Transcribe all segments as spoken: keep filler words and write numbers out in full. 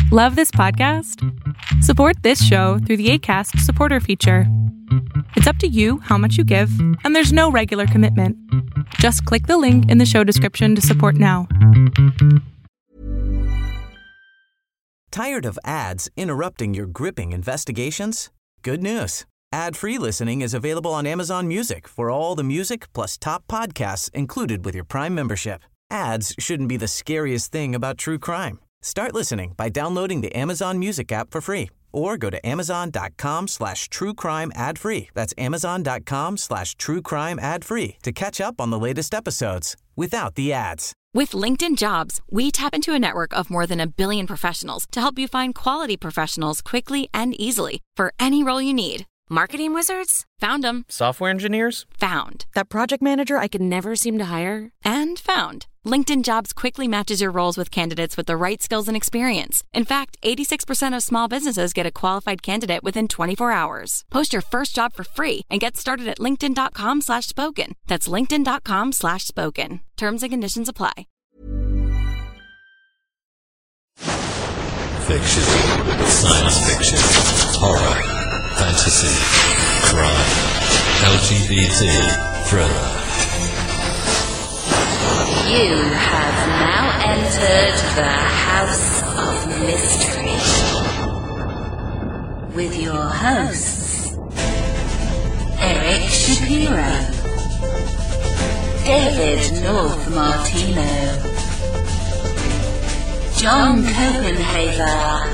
Love this podcast? Support this show through the Acast supporter feature. It's up to you how much you give, and there's no regular commitment. Just click the link in the show description to support now. Tired of ads interrupting your gripping investigations? Good news. Ad-free listening is available on Amazon Music for all the music plus top podcasts included with your Prime membership. Ads shouldn't be the scariest thing about true crime. Start listening by downloading the Amazon Music app for free or go to amazon.com slash true crime ad free. That's amazon.com slash true crime ad free to catch up on the latest episodes without the ads. With LinkedIn Jobs, we tap into a network of more than a billion professionals to help you find quality professionals quickly and easily for any role you need. Marketing wizards? Found them. Software engineers? Found. That project manager I could never seem to hire? And found. LinkedIn Jobs quickly matches your roles with candidates with the right skills and experience. In fact, eighty-six percent of small businesses get a qualified candidate within twenty-four hours. Post your first job for free and get started at linkedin.com slash spoken. That's linkedin.com slash spoken. Terms and conditions apply. Fiction, science fiction, horror, fantasy, crime, L G B T, thriller. You have now entered the House of Mystery with your hosts, Eric Shapiro, David North Martino, John Copenhaver,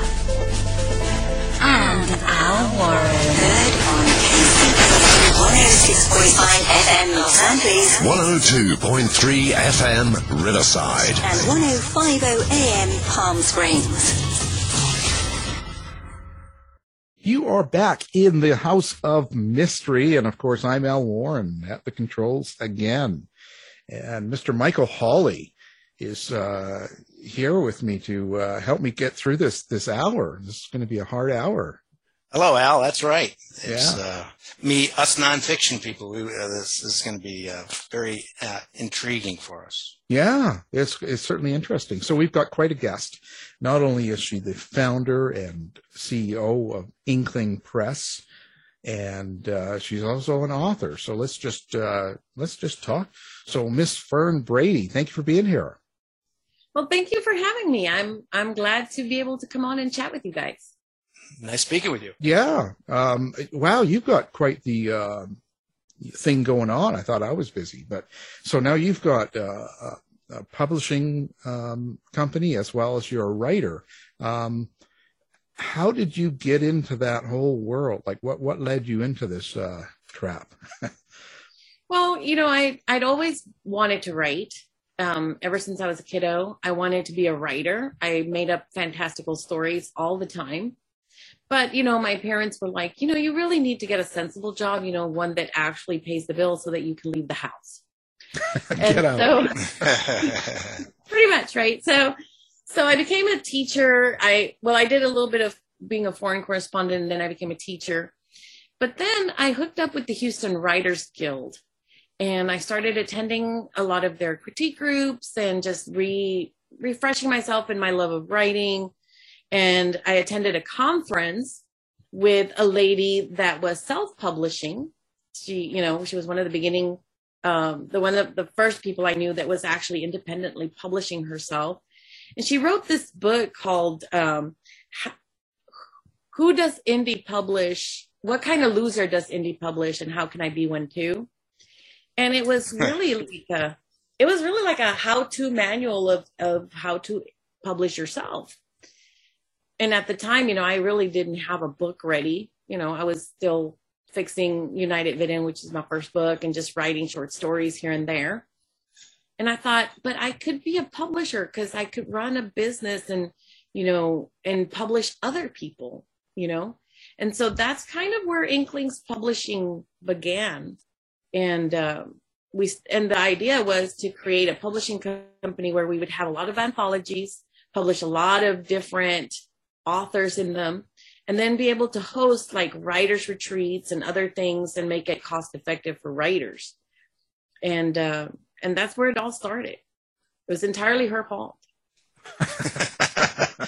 and Al Warren. Heard on K C B one oh six point five F M Los Angeles, one oh two point three F M Riverside, and one oh five point oh A M Palm Springs. You are back in the House of Mystery, and of course I'm Al Warren at the controls again. And Mister Michael Hawley is uh, here with me to uh, help me get through this this hour. This is going to be a hard hour. Hello, Al. That's right. It's yeah. uh, me, us nonfiction people. We, uh, this, this is going to be uh, very uh, intriguing for us. Yeah, it's it's certainly interesting. So we've got quite a guest. Not only is she the founder and C E O of Inkling Press, and uh, she's also an author. So let's just uh, let's just talk. So Miss Fern Brady, thank you for being here. Well, thank you for having me. I'm I'm glad to be able to come on and chat with you guys. Nice speaking with you. Yeah. Um, wow, you've got quite the uh, thing going on. I thought I was busy, but so now you've got uh, a, a publishing um, company as well as you're a writer. Um, how did you get into that whole world? Like, what what led you into this uh, trap? Well, you know, I I'd always wanted to write. Um, ever since I was a kiddo, I wanted to be a writer. I made up fantastical stories all the time. But, you know, my parents were like, you know, you really need to get a sensible job, you know, one that actually pays the bills so that you can leave the house. Get out. So, pretty much, right? So, so I became a teacher. I, well, I did a little bit of being a foreign correspondent, and then I became a teacher. But then I hooked up with the Houston Writers Guild, and I started attending a lot of their critique groups and just re refreshing myself in my love of writing. And I attended a conference with a lady that was self-publishing. She, you know, she was one of the beginning, um, the one of the first people I knew that was actually independently publishing herself. And she wrote this book called um, Who Does Indie Publish? What Kind of Loser Does Indie Publish? And How Can I Be One Too? And it was really like a, it was really like a how-to manual of, of how to publish yourself. And at the time, you know, I really didn't have a book ready. You know, I was still fixing United Vision, which is my first book, and just writing short stories here and there. And I thought, but I could be a publisher because I could run a business and, you know, and publish other people, you know. And so that's kind of where Inklings Publishing began. And uh, we and the idea was to create a publishing company where we would have a lot of anthologies, publish a lot of different authors in them, and then be able to host like writers retreats and other things and make it cost effective for writers. And uh, and that's where it all started. It was entirely her fault.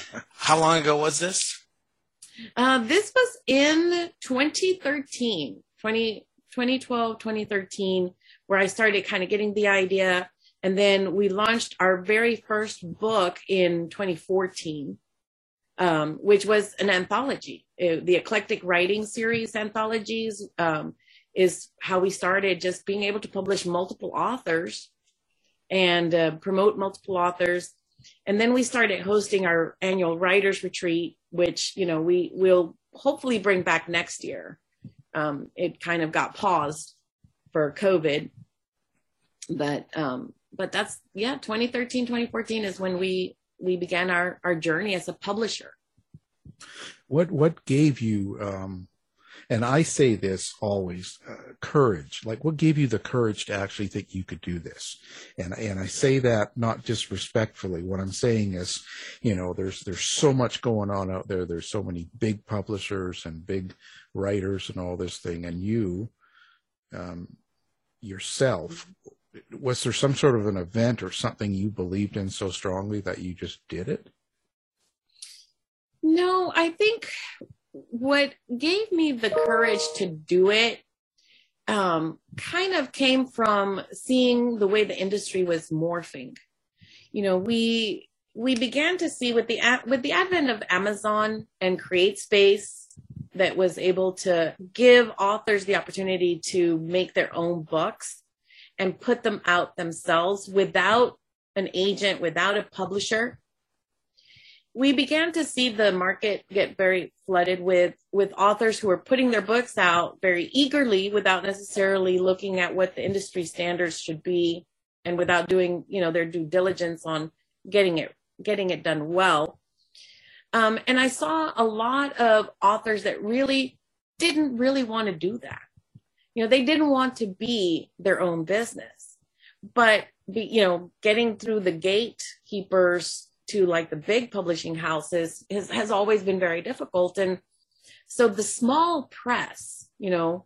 how long ago was this? Uh, this was in twenty thirteen, twenty, twenty twelve, twenty thirteen, where I started kind of getting the idea. And then we launched our very first book in twenty fourteen, um, which was an anthology. It, the Eclectic Writing Series anthologies um, is how we started, just being able to publish multiple authors and uh, promote multiple authors. And then we started hosting our annual writers retreat, which, you know, we will hopefully bring back next year. Um, it kind of got paused for COVID, but, um, but that's, yeah, twenty thirteen, twenty fourteen is when we, we began our, our journey as a publisher. What, what gave you, um, and I say this always, uh, courage, like what gave you the courage to actually think you could do this? And, and I say that not just respectfully. What I'm saying is, you know, there's, there's so much going on out there. There's so many big publishers and big writers and all this thing. And you, um, yourself, was there some sort of an event or something you believed in so strongly that you just did it? No, I think what gave me the courage to do it um, kind of came from seeing the way the industry was morphing. You know, we we began to see with the with the advent of Amazon and CreateSpace that was able to give authors the opportunity to make their own books and put them out themselves without an agent, without a publisher. We began to see the market get very flooded with, with authors who are putting their books out very eagerly without necessarily looking at what the industry standards should be and without doing, you know, their due diligence on getting it, getting it done well. Um, and I saw a lot of authors that really didn't really want to do that. You know, they didn't want to be their own business, but, be, you know, getting through the gatekeepers to like the big publishing houses has, has always been very difficult. And so the small press, you know,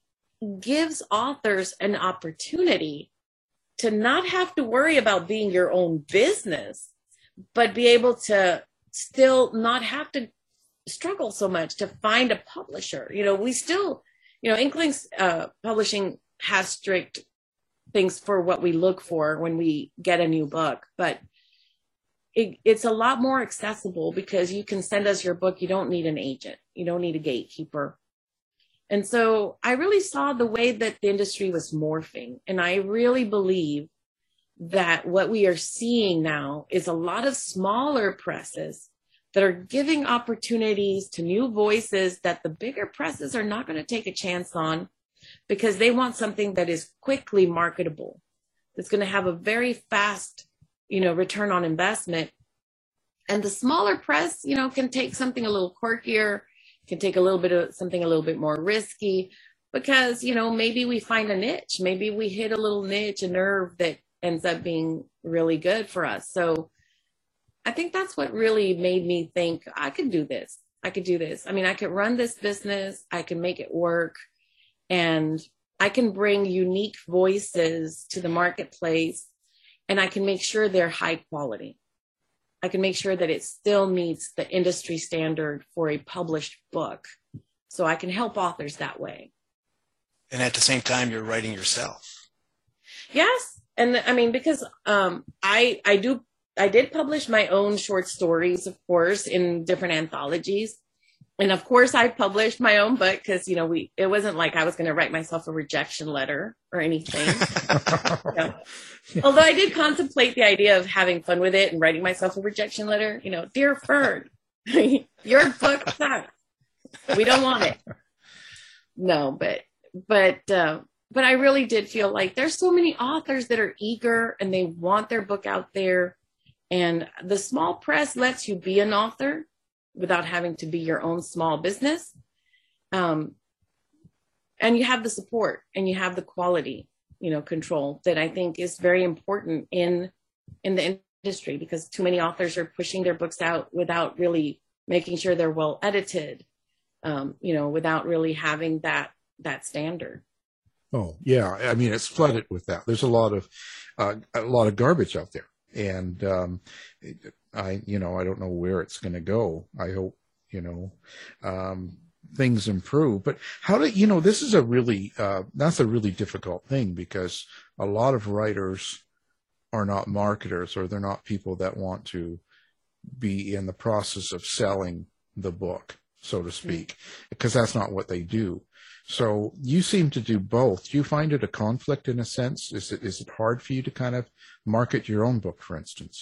gives authors an opportunity to not have to worry about being your own business, but be able to still not have to struggle so much to find a publisher. You know, we still, you know, Inklings uh, Publishing has strict things for what we look for when we get a new book, but It, it's a lot more accessible because you can send us your book. You don't need an agent. You don't need a gatekeeper. And so I really saw the way that the industry was morphing. And I really believe that what we are seeing now is a lot of smaller presses that are giving opportunities to new voices that the bigger presses are not going to take a chance on because they want something that is quickly marketable. It's going to have a very fast, you know, return on investment. And the smaller press, you know, can take something a little quirkier, can take a little bit of something a little bit more risky because, you know, maybe we find a niche, maybe we hit a little niche, a nerve that ends up being really good for us. So I think that's what really made me think I could do this. I could do this. I mean, I could run this business. I can make it work and I can bring unique voices to the marketplace. And I can make sure they're high quality. I can make sure that it still meets the industry standard for a published book. So I can help authors that way. And at the same time, you're writing yourself. Yes. And I mean, because um, I, I do, I did publish my own short stories, of course, in different anthologies. And of course, I published my own book because, you know, we it wasn't like I was going to write myself a rejection letter or anything. So, although I did contemplate the idea of having fun with it and writing myself a rejection letter, you know, dear Fern, your book sucks. We don't want it. No, but but uh, but I really did feel like there's so many authors that are eager and they want their book out there. And the small press lets you be an author without having to be your own small business. Um, and you have the support and you have the quality, you know, control that I think is very important in, in the industry because too many authors are pushing their books out without really making sure they're well edited, um, you know, without really having that, that standard. Oh yeah. I mean, it's flooded with that. There's a lot of, uh, a lot of garbage out there. And, um, I, you know, I don't know where it's going to go. I hope, you know, um, things improve. But how do, you know, this is a really, uh, that's a really difficult thing, because a lot of writers are not marketers, or they're not people that want to be in the process of selling the book, so to speak, because that's not what they do. So you seem to do both. Do you find it a conflict in a sense? Is it, is it hard for you to kind of market your own book, for instance?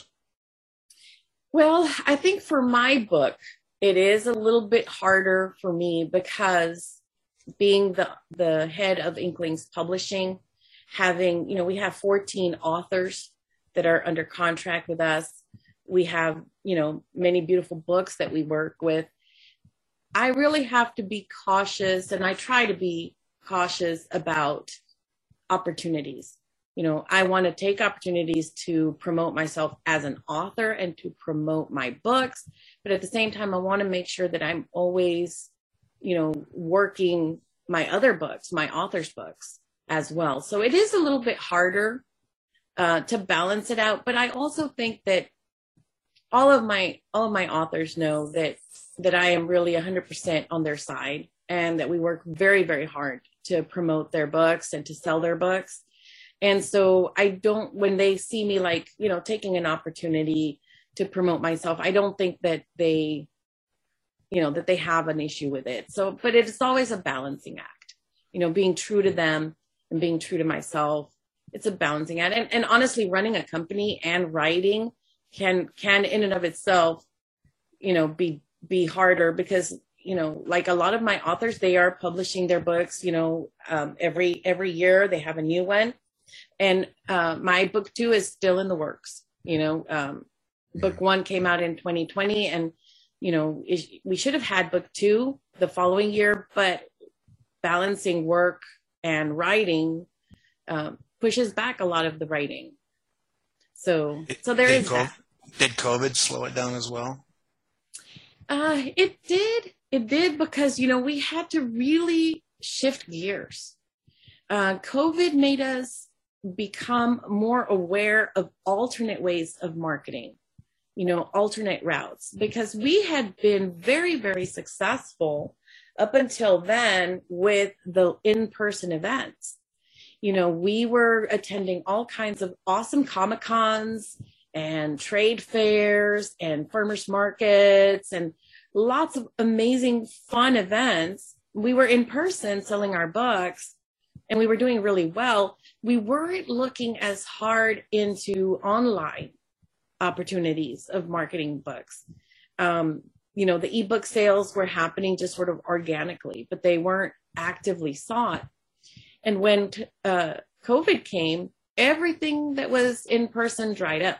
Well, I think for my book, it is a little bit harder for me, because being the, the head of Inklings Publishing, having, you know, we have fourteen authors that are under contract with us. We have, you know, many beautiful books that we work with. I really have to be cautious, and I try to be cautious about opportunities. You know, I want to take opportunities to promote myself as an author and to promote my books. But at the same time, I want to make sure that I'm always, you know, working my other books, my author's books as well. So it is a little bit harder uh, to balance it out. But I also think that all of my all of my authors know that that I am really one hundred percent on their side, and that we work very, very hard to promote their books and to sell their books. And so I don't, when they see me like, you know, taking an opportunity to promote myself, I don't think that they, you know, that they have an issue with it. So, but it's always a balancing act, you know, being true to them and being true to myself. It's a balancing act. And, and honestly, running a company and writing can, can in and of itself, you know, be, be harder, because, you know, like a lot of my authors, they are publishing their books, you know, um, every, every year they have a new one. And uh, my book two is still in the works. You know, um, book one came out in twenty twenty, and, you know, it, we should have had book two the following year, but balancing work and writing um, pushes back a lot of the writing. So, so there did is COVID, that. Did COVID slow it down as well? Uh, it did. It did, because, you know, we had to really shift gears. Uh, COVID made us become more aware of alternate ways of marketing, you know, alternate routes, because we had been very, very successful up until then with the in-person events. You know, we were attending all kinds of awesome Comic-Cons and trade fairs and farmers markets and lots of amazing fun events. We were in person selling our books, and we were doing really well. We weren't looking as hard into online opportunities of marketing books. Um, you know, the ebook sales were happening just sort of organically, but they weren't actively sought. And when uh, COVID came, everything that was in person dried up.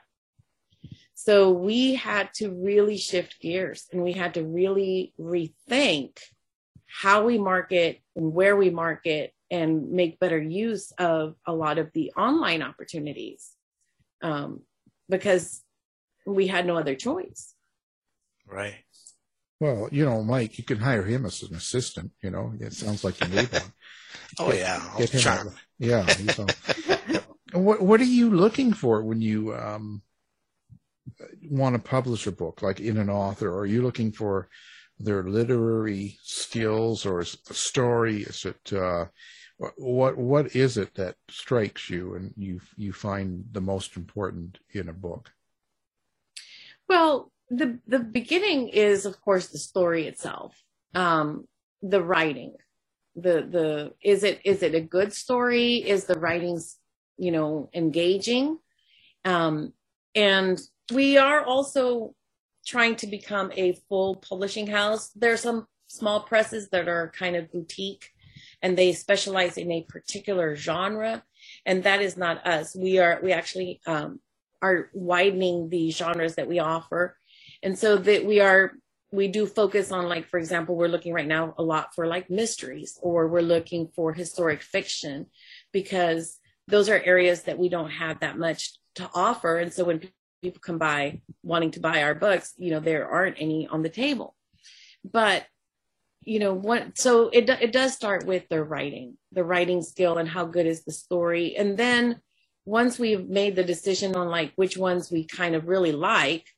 So we had to really shift gears, and we had to really rethink how we market and where we market, and make better use of a lot of the online opportunities, um, because we had no other choice. Right. Well, you know, Mike, you can hire him as an assistant. You know, it sounds like you need one. Oh, get, yeah. Get him Charm. out. Yeah. He's all, what What are you looking for when you um, want to publish a book, like in an author? Are you looking for their literary skills, or is it the story? Is it uh, what what is it that strikes you and you you find the most important in a book? Well, the the beginning is, of course, the story itself, um, the writing, the the is it is it a good story? Is the writings, you know, engaging? Um, and we are also trying to become a full publishing house. There are some small presses that are kind of boutique, and they specialize in a particular genre, and that is not us. We are we actually um, are widening the genres that we offer, and so that we are we do focus on, like, for example, we're looking right now a lot for like mysteries, or we're looking for historic fiction, because those are areas that we don't have that much to offer. And so when people come by wanting to buy our books, you know, there aren't any on the table. But, you know, what, so it, it does start with the writing, the writing skill, and how good is the story. And then once we've made the decision on like which ones we kind of really like,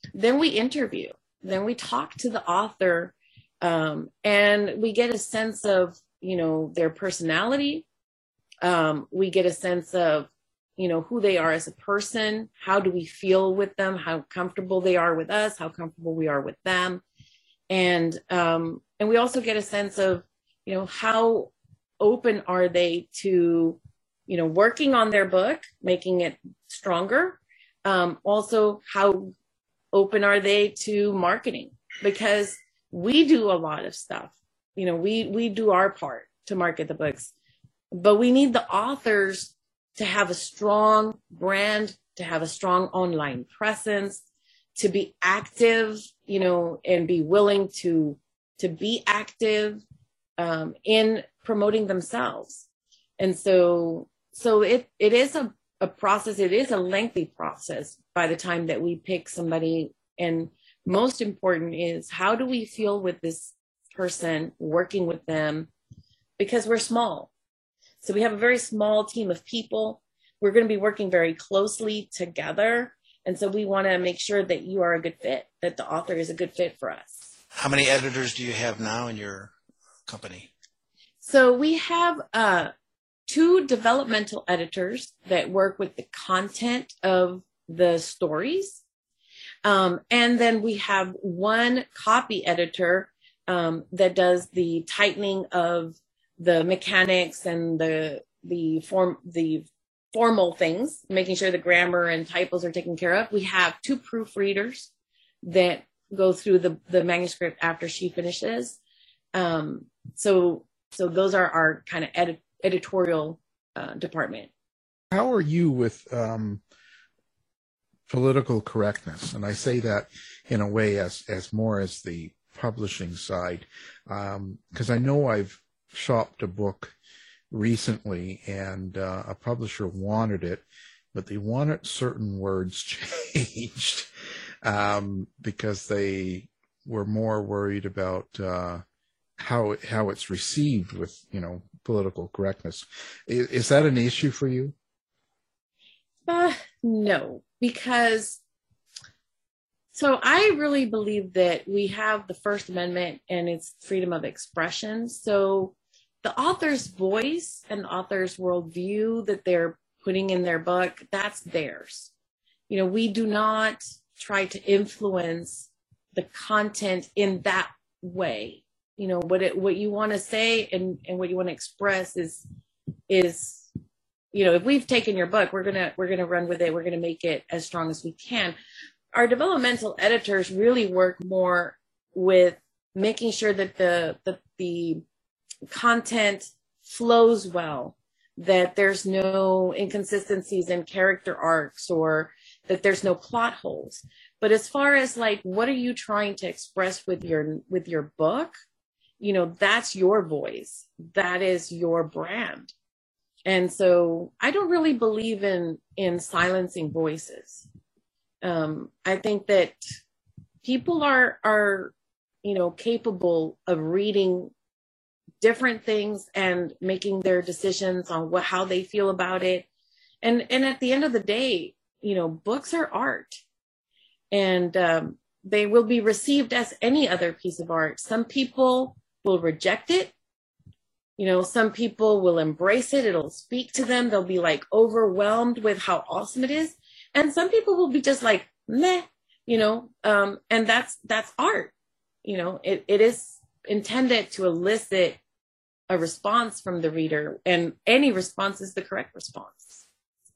then we interview, then we talk to the author, um, and we get a sense of, you know, their personality. Um, we get a sense of, you know, who they are as a person. How do we feel with them? How comfortable they are with us? How comfortable we are with them? And, um, and we also get a sense of, you know, how open are they to, you know, working on their book, making it stronger. Um, also, how open are they to marketing? Because we do a lot of stuff. You know, we, we do our part to market the books, but we need the authors to have a strong brand, to have a strong online presence, to be active, you know, and be willing to, to be active um, in promoting themselves. And so, so it, it is a, a process. It is a lengthy process by the time that we pick somebody. And most important is, how do we feel with this person, working with them? Because we're small. So we have a very small team of people. We're going to be working very closely together. And so we want to make sure that you are a good fit, that the author is a good fit for us. How many editors do you have now in your company? So we have uh, two developmental editors that work with the content of the stories. Um, and then we have one copy editor um, that does the tightening of the mechanics and the the form the formal things, making sure the grammar and typos are taken care of. We have two proofreaders that go through the, the manuscript after she finishes. Um, so so those are our kind of edit, editorial uh, department. How are you with um, political correctness? And I say that in a way as as more as the publishing side, because um, I know I've shopped a book recently, and uh, a publisher wanted it, but they wanted certain words changed um, because they were more worried about uh, how how it's received with, you know, political correctness. Is, is that an issue for you? Uh, no, because so I really believe that we have the First Amendment and it's freedom of expression. So the author's voice and the author's worldview that they're putting in their book, that's theirs. You know, we do not try to influence the content in that way. You know, what it, what you want to say and, and what you want to express is, is, you know, if we've taken your book, we're going to, we're going to run with it. We're going to make it as strong as we can. Our developmental editors really work more with making sure that the, the, the, content flows well, that there's no inconsistencies in character arcs, or that there's no plot holes. But as far as like, what are you trying to express with your with your book, you know, that's your voice, that is your brand. And so I don't really believe in in silencing voices. um I think that people are are you know capable of reading different things and making their decisions on what, how they feel about it. And, and at the end of the day, you know, books are art, and um, they will be received as any other piece of art. Some people will reject it. You know, some people will embrace it. It'll speak to them. They'll be like overwhelmed with how awesome it is. And some people will be just like, meh, you know, um, and that's, that's art. You know, it, it is intended to elicit a response from the reader, and any response is the correct response.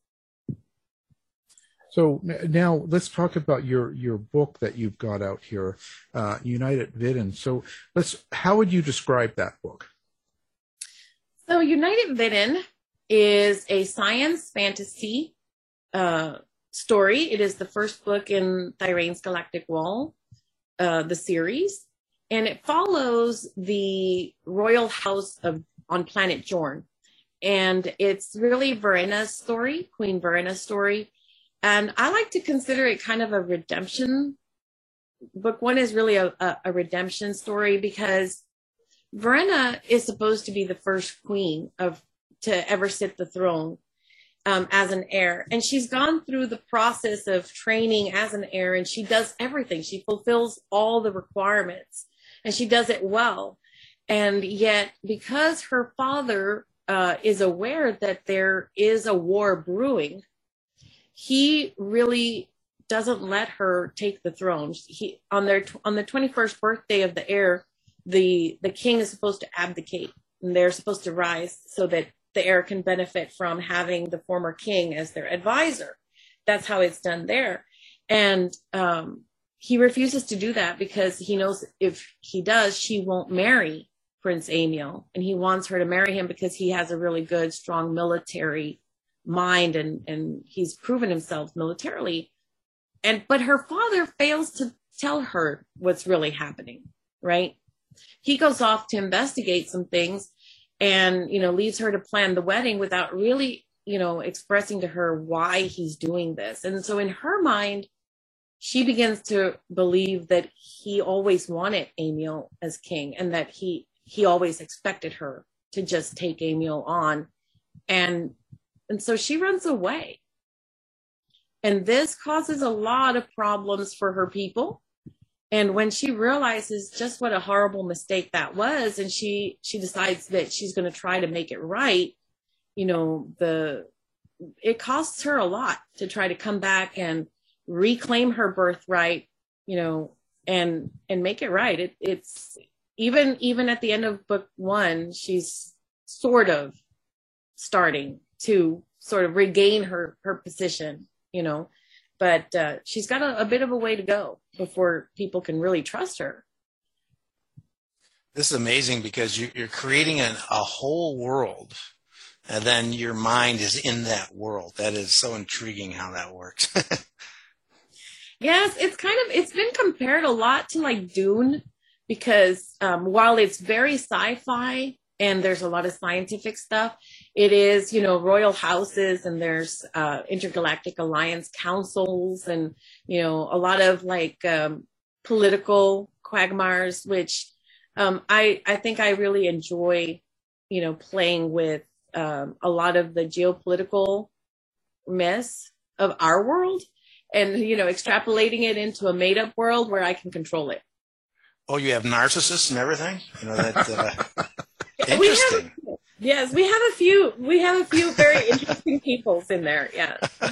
So now let's talk about your, your book that you've got out here, uh, United Vidin. So let's, how would you describe that book? So United Vidin is a science fantasy uh, story. It is the first book in Thyraine's Galactic Wall, uh, the series. And it follows the royal house of on planet Jorn. And it's really Varena's story, Queen Varena's story. And I like to consider it kind of a redemption. Book one is really a, a, a redemption story, because Varena is supposed to be the first queen of to ever sit the throne. um, as an heir. And she's gone through the process of training as an heir, and she does everything. She fulfills all the requirements, and she does it well. And yet, because her father uh, is aware that there is a war brewing, he really doesn't let her take the throne. He on their on the twenty-first birthday of the heir, the the king is supposed to abdicate, and they're supposed to rise so that the heir can benefit from having the former king as their advisor. That's how it's done there. And um, he refuses to do that because he knows if he does, she won't marry Prince Amiel, and he wants her to marry him because he has a really good, strong military mind, and and he's proven himself militarily. And but her father fails to tell her what's really happening, right? He goes off to investigate some things, and you know leaves her to plan the wedding without really you know expressing to her why he's doing this. And so in her mind, she begins to believe that he always wanted Amiel as king, and that he he always expected her to just take Amiel on. And and so she runs away. And this causes a lot of problems for her people. And when she realizes just what a horrible mistake that was, and she she decides that she's going to try to make it right, you know, the it costs her a lot to try to come back and reclaim her birthright, you know, and and make it right. It, it's even even at the end of book one, she's sort of starting to sort of regain her her position, you know, but uh, she's got a, a bit of a way to go before people can really trust her. This is amazing because you, you're creating an, a whole world, and then your mind is in that world. That is so intriguing how that works. Yes, it's kind of, it's been compared a lot to like Dune, because um, while it's very sci-fi and there's a lot of scientific stuff, it is, you know, royal houses, and there's uh, intergalactic alliance councils, and, you know, a lot of like um, political quagmires, which um, I, I think I really enjoy, you know, playing with um, a lot of the geopolitical mess of our world, and, you know, extrapolating it into a made up world where I can control it. Oh, you have narcissists and everything? You know, that, uh, interesting. We have, yes, we have a few, we have a few very interesting peoples in there. Yeah.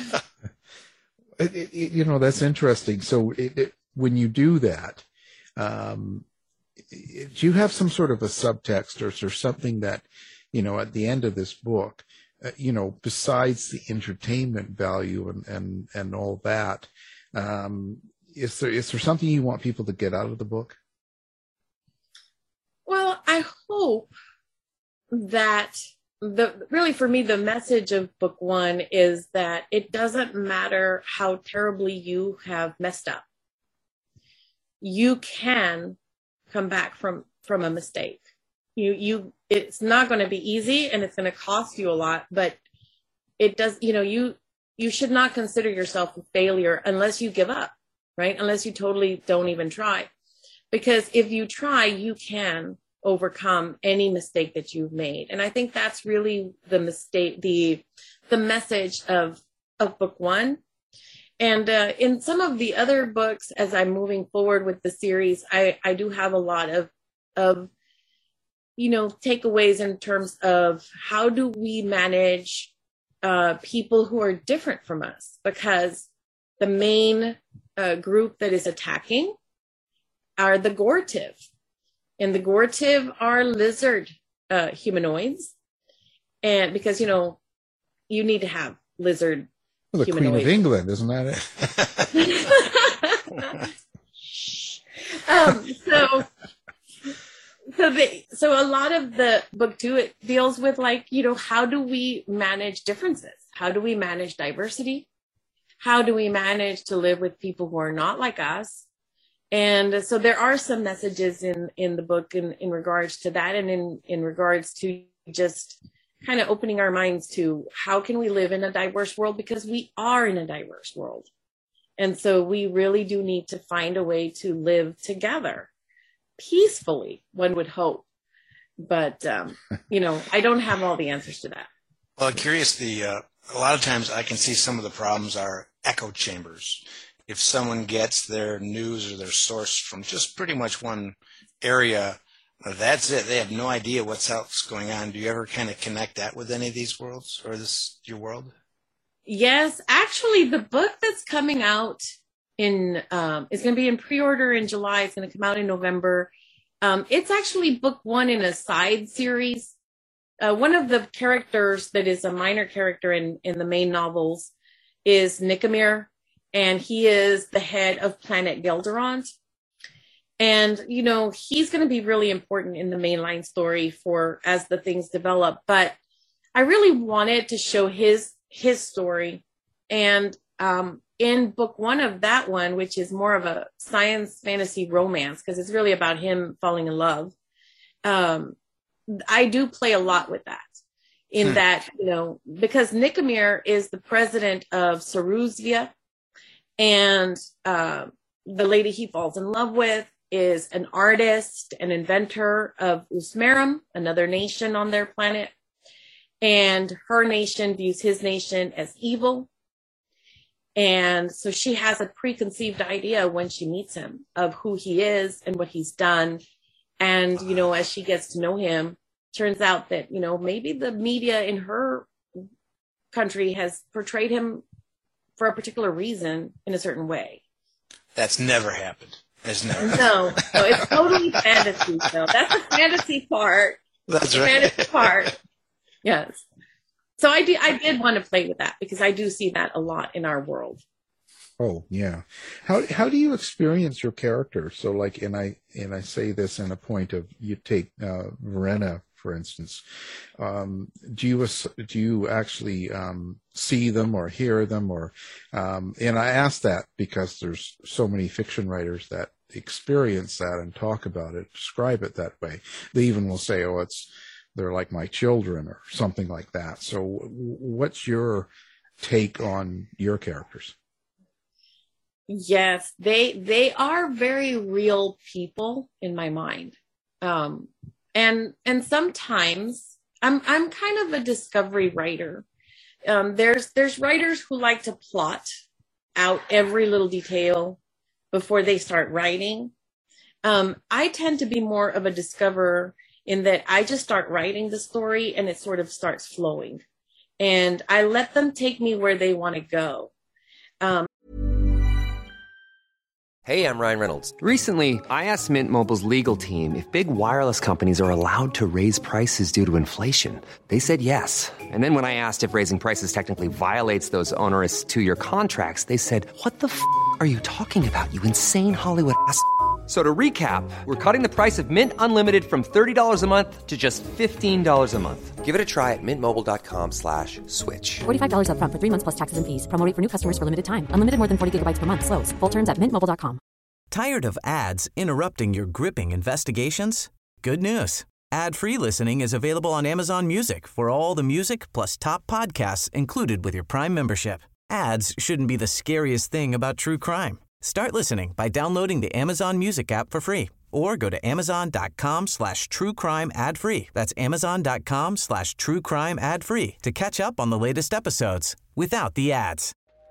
It, it, you know, that's interesting. So it, it, when you do that, um, it, do you have some sort of a subtext or, or something that, you know, at the end of this book, uh, you know, besides the entertainment value and, and, and all that, um, is there, is there something you want people to get out of the book? Well, I hope that the really for me, the message of book one is that it doesn't matter how terribly you have messed up. You can come back from, from a mistake. You, you, it's not going to be easy, and it's going to cost you a lot, but it does, you know, you, you should not consider yourself a failure unless you give up, right? Unless you totally don't even try. Because if you try, you can overcome any mistake that you've made. And I think that's really the mistake, the the message of, of book one. And uh, in some of the other books, as I'm moving forward with the series, I, I do have a lot of, of, you know, takeaways in terms of how do we manage uh, people who are different from us? Because the main uh, group that is attacking are the Gortiv. And the Gortiv are lizard uh, humanoids. And because, you know, you need to have lizard well, the humanoids. Queen of England, isn't that it? um, so, so, the, so a lot of the book two, it deals with like, you know, how do we manage differences? How do we manage diversity? How do we manage to live with people who are not like us? And so there are some messages in, in the book in, in regards to that, and in, in regards to just kind of opening our minds to how can we live in a diverse world, because we are in a diverse world. And so we really do need to find a way to live together peacefully, one would hope. But, um, you know, I don't have all the answers to that. Well, I'm curious, the, uh, a lot of times I can see some of the problems are echo chambers. If someone gets their news or their source from just pretty much one area, that's it. They have no idea what's else going on. Do you ever kind of connect that with any of these worlds or this your world? Yes, actually, the book that's coming out in um, is going to be in pre-order in July. It's going to come out in November. Um, it's actually book one in a side series. Uh, one of the characters that is a minor character in, in the main novels is Nicomir, and he is the head of Planet Gelderont. And, you know, he's going to be really important in the mainline story for as the things develop. But I really wanted to show his his story. And um, in book one of that one, which is more of a science fantasy romance, because it's really about him falling in love, um, I do play a lot with that. In hmm. that, you know, because Nicomir is the president of Saruzvia, and uh, the lady he falls in love with is an artist, an inventor of Usmerum, another nation on their planet. And her nation views his nation as evil. And so she has a preconceived idea when she meets him of who he is and what he's done. And, you know, as she gets to know him, turns out that, you know, maybe the media in her country has portrayed him for a particular reason in a certain way. That's never happened. It's never. No, no, it's totally fantasy. So that's the fantasy part. That's the right. Fantasy part. Yes. So I did. I did want to play with that because I do see that a lot in our world. Oh yeah. How how do you experience your character? So like, and I and I say this in a point of you take uh, Verena, for instance. Um, do you do you actually um, see them or hear them or? Um, and I ask that because there's so many fiction writers that experience that and talk about it, describe it that way. They even will say, "Oh, it's they're like my children" or something like that. So, what's your take on your characters? Yes, they they are very real people in my mind, um, and and sometimes I'm I'm kind of a discovery writer. Um, there's there's writers who like to plot out every little detail before they start writing. Um, I tend to be more of a discoverer in that I just start writing the story and it sort of starts flowing, and I let them take me where they want to go. Um, Hey, I'm Ryan Reynolds. Recently, I asked Mint Mobile's legal team if big wireless companies are allowed to raise prices due to inflation. They said yes. And then when I asked if raising prices technically violates those onerous two-year contracts, they said, "What the f*** are you talking about, you insane Hollywood ass f- So to recap, we're cutting the price of Mint Unlimited from thirty dollars a month to just fifteen dollars a month. Give it a try at mintmobile.com slash switch. forty-five dollars up front for three months plus taxes and fees. Promo rate for new customers for limited time. Unlimited more than forty gigabytes per month. Slows full terms at mint mobile dot com. Tired of ads interrupting your gripping investigations? Good news. Ad-free listening is available on Amazon Music for all the music plus top podcasts included with your Prime membership. Ads shouldn't be the scariest thing about true crime. Start listening by downloading the Amazon Music app for free or go to amazon.com slash true crime ad free. That's amazon.com slash true crime ad free to catch up on the latest episodes without the ads.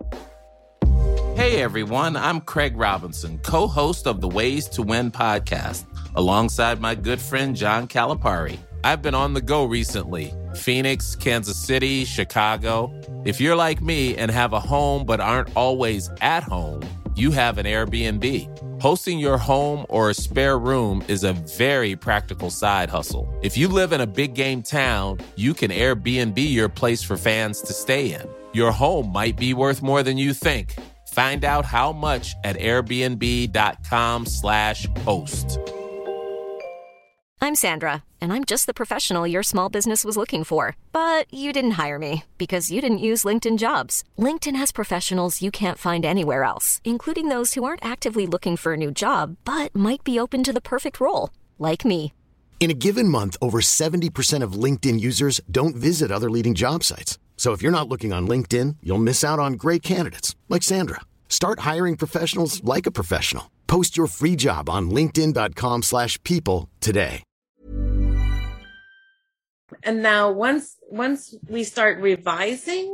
Hey everyone, I'm Craig Robinson, co-host of the Ways to Win podcast, alongside my good friend John Calipari. I've been on the go recently. Phoenix, Kansas City, Chicago. If you're like me and have a home but aren't always at home, you have an Airbnb. Hosting your home or a spare room is a very practical side hustle. If you live in a big game town, you can Airbnb your place for fans to stay in. Your home might be worth more than you think. Find out how much at airbnb.com slash host. I'm Sandra, and I'm just the professional your small business was looking for. But you didn't hire me because you didn't use LinkedIn Jobs. LinkedIn has professionals you can't find anywhere else, including those who aren't actively looking for a new job, but might be open to the perfect role, like me. In a given month, over seventy percent of LinkedIn users don't visit other leading job sites. So if you're not looking on LinkedIn, you'll miss out on great candidates like Sandra. Start hiring professionals like a professional. Post your free job on linkedin.com slash people today. And now once once we start revising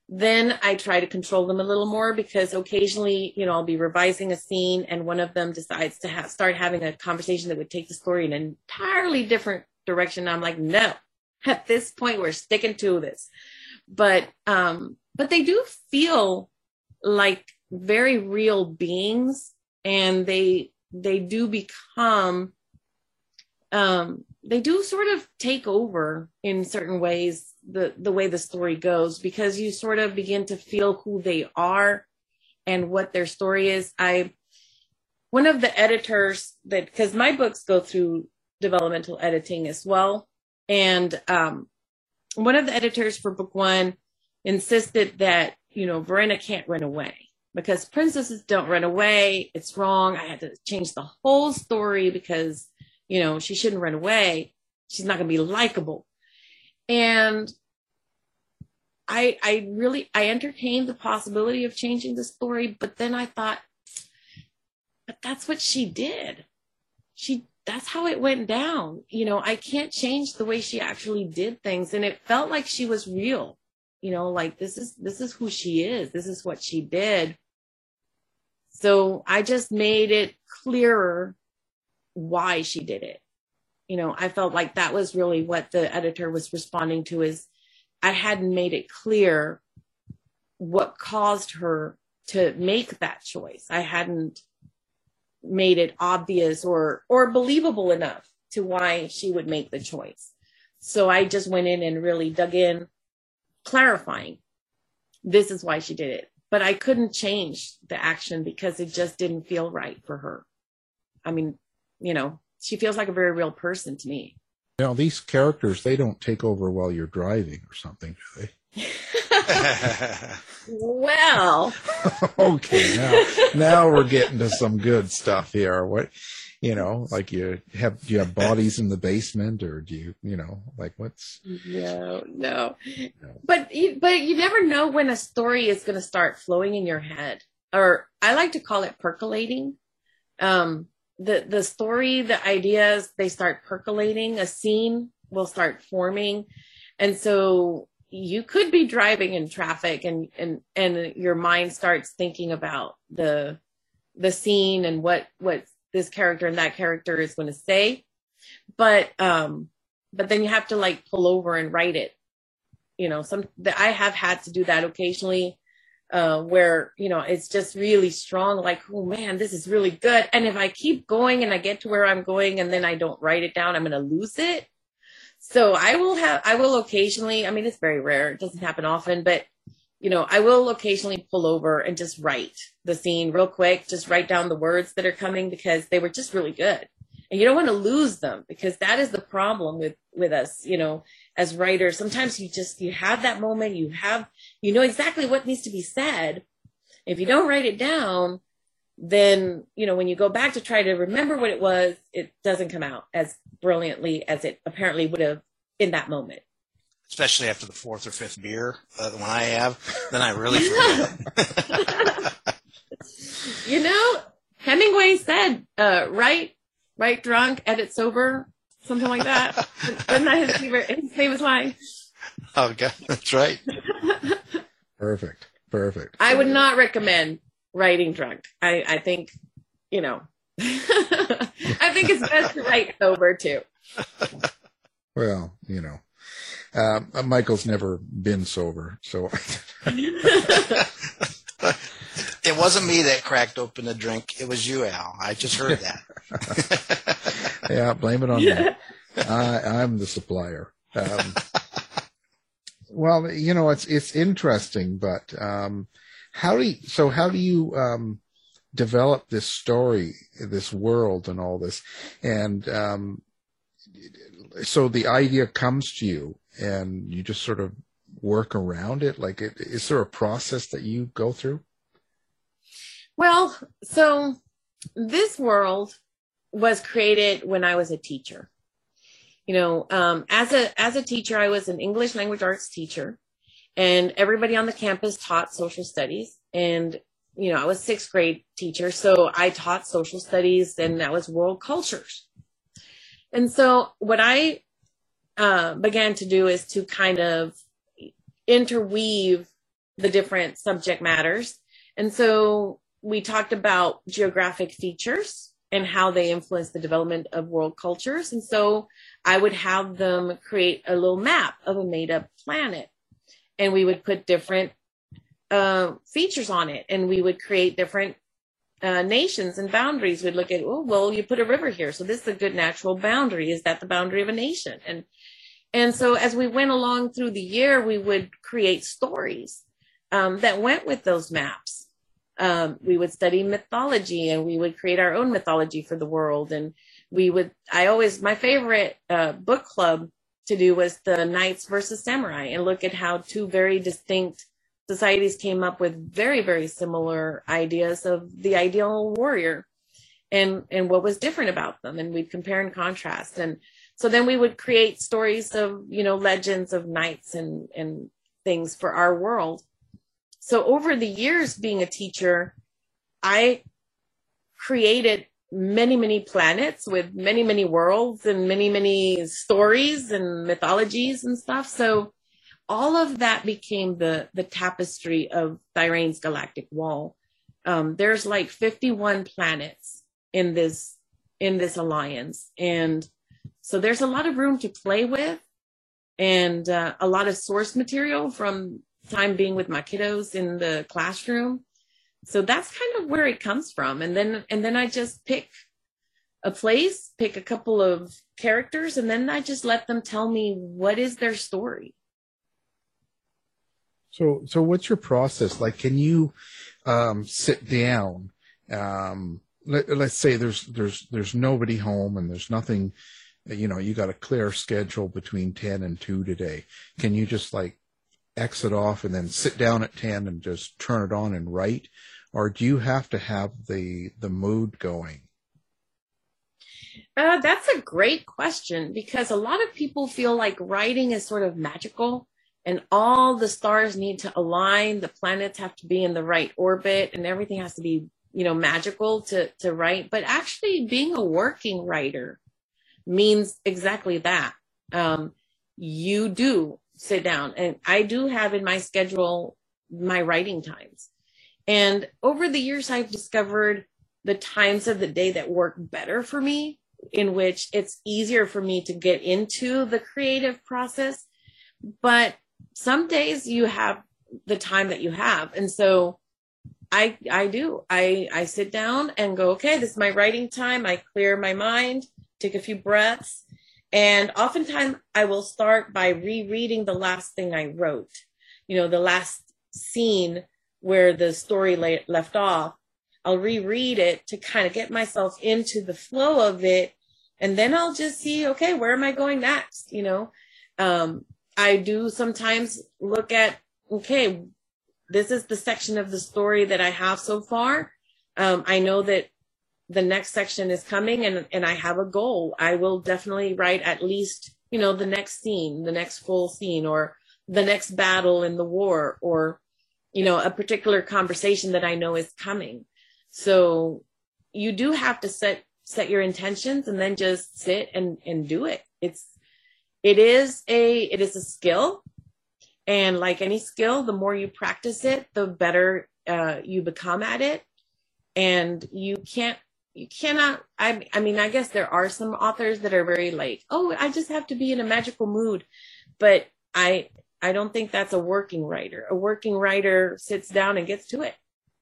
then I try to control them a little more, because occasionally, you know, I'll be revising a scene and one of them decides to ha- start having a conversation that would take the story in an entirely different direction. I'm like, no, at this point, we're sticking to this. But, um, but they do feel like very real beings, and they, they do become, um, they do sort of take over in certain ways, the, the way the story goes, because you sort of begin to feel who they are and what their story is. I, one of the editors that, because my books go through developmental editing as well. And um, one of the editors for book one insisted that, you know, Verena can't run away, because princesses don't run away. It's wrong. I had to change the whole story because, you know, she shouldn't run away. She's not going to be likable. And I, I really, I entertained the possibility of changing the story, but then I thought, but that's what she did. She, that's how it went down. You know, I can't change the way she actually did things. And it felt like she was real, you know, like this is, this is who she is. This is what she did. So I just made it clearer why she did it. You know, I felt like that was really what the editor was responding to, is I hadn't made it clear what caused her to make that choice. I hadn't made it obvious or, or believable enough to why she would make the choice. So I just went in and really dug in, clarifying this is why she did it. But I couldn't change the action because it just didn't feel right for her. I mean, you know, she feels like a very real person to me. Now, these characters, they don't take over while you're driving or something, do they? Well. Okay, now, now we're getting to some good stuff here. What, you know, like you have, do you have bodies in the basement, or do you, you know, like what's? No, no. no. But, you, but you never know when a story is going to start flowing in your head, or I like to call it percolating. Um, the, the story, the ideas, they start percolating, a scene will start forming. And so you could be driving in traffic and, and, and your mind starts thinking about the, the scene and what, what this character and that character is going to say. But, um, but then you have to like pull over and write it. You know, some, the, I have had to do that occasionally, uh, where, you know, it's just really strong, like, oh man, this is really good. And if I keep going and I get to where I'm going and then I don't write it down, I'm going to lose it. So I will have, I will occasionally, I mean, it's very rare. It doesn't happen often, but, you know, I will occasionally pull over and just write the scene real quick, just write down the words that are coming because they were just really good. And you don't want to lose them, because that is the problem with, with us, you know, as writers. Sometimes you just, you have that moment, you have, you know exactly what needs to be said. If you don't write it down, then, you know, when you go back to try to remember what it was, it doesn't come out as brilliantly as it apparently would have in that moment. Especially after the fourth or fifth beer, uh, the one I have, then I really forget. You know, Hemingway said, uh, write, write drunk, edit sober, something like that. Isn't that his favorite, his famous line? Oh, God, that's right. Perfect, perfect. I would not recommend writing drunk. I, I think, you know, I think it's best to write sober too. Well, you know, uh, Michael's never been sober, so. It wasn't me that cracked open a drink. It was you, Al. I just heard that. Yeah, blame it on me. I, I'm the supplier. Um, well, you know, it's it's interesting, but um, how do you, so how do you um, develop this story, this world, and all this? And um, so the idea comes to you, and you just sort of work around it. Like, it, is there a process that you go through? Well, so this world was created when I was a teacher. You know, um, as a as a teacher, I was an English language arts teacher, and everybody on the campus taught social studies. And, you know, I was a sixth grade teacher, so I taught social studies, and that was world cultures. And so what I uh, began to do is to kind of interweave the different subject matters. And so we talked about geographic features and how they influence the development of world cultures. And so I would have them create a little map of a made up planet, and we would put different uh, features on it, and we would create different uh, nations and boundaries. We'd look at, oh, well, you put a river here, so this is a good natural boundary. Is that the boundary of a nation? And and so as we went along through the year, we would create stories um, that went with those maps. Um, we would study mythology, and we would create our own mythology for the world. And we would, I always, my favorite uh, book club to do was the Knights versus Samurai, and look at how two very distinct societies came up with very, very similar ideas of the ideal warrior and, and what was different about them. And we'd compare and contrast. And so then we would create stories of, you know, legends of knights and, and things for our world. So over the years being a teacher, I created many, many planets with many, many worlds and many, many stories and mythologies and stuff. So all of that became the, the tapestry of Thyraine's galactic wall. Um, there's like fifty-one planets in this, in this alliance. And so there's a lot of room to play with, and uh, a lot of source material from time being with my kiddos in the classroom. So that's kind of where it comes from. And then, and then I just pick a place, pick a couple of characters, and then I just let them tell me what is their story. So, so what's your process? Like, can you um, sit down? Um, let, let's say there's, there's, there's nobody home, and there's nothing, you know, you got a clear schedule between ten and two today. Can you just like exit off and then sit down at ten and just turn it on and write? Or do you have to have the the mood going? Uh, that's a great question, because a lot of people feel like writing is sort of magical, and all the stars need to align, the planets have to be in the right orbit, and everything has to be, you know, magical to, to write. But actually being a working writer means exactly that. Um, you do sit down, and I do have in my schedule my writing times. And over the years, I've discovered the times of the day that work better for me, in which it's easier for me to get into the creative process. But some days you have the time that you have. And so I, I do, I, I sit down and go, okay, this is my writing time. I clear my mind, take a few breaths. And oftentimes I will start by rereading the last thing I wrote, you know, the last scene where the story la- left off. I'll reread it to kind of get myself into the flow of it. And then I'll just see, okay, where am I going next? You know, um, I do sometimes look at, okay, this is the section of the story that I have so far. Um, I know that the next section is coming, and, and I have a goal. I will definitely write at least, you know, the next scene, the next full scene, or the next battle in the war, or, you know, a particular conversation that I know is coming. So you do have to set, set your intentions and then just sit and, and do it. It's, it is a, it is a skill. And like any skill, the more you practice it, the better uh, you become at it. And you can't, you cannot, I, I mean, I guess there are some authors that are very like, oh, I just have to be in a magical mood. But I, I don't think that's a working writer. A working writer sits down and gets to it.